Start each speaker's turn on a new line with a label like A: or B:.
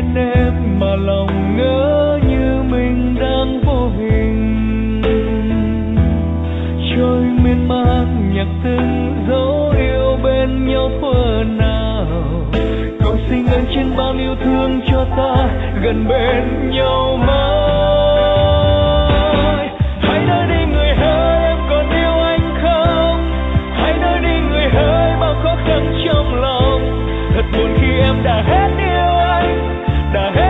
A: bên em mà lòng ngỡ như mình đang vô hình. Trôi miên man nhạc từng dấu yêu bên nhau thuở nào. Cầu xin ơn trên bao yêu thương cho ta gần bên nhau mãi. Hãy nói đi người ơi, em còn yêu anh không? Hãy nói đi người ơi, bao khó khăn trong lòng. Thật buồn khi em đã hết yêu anh, đã hết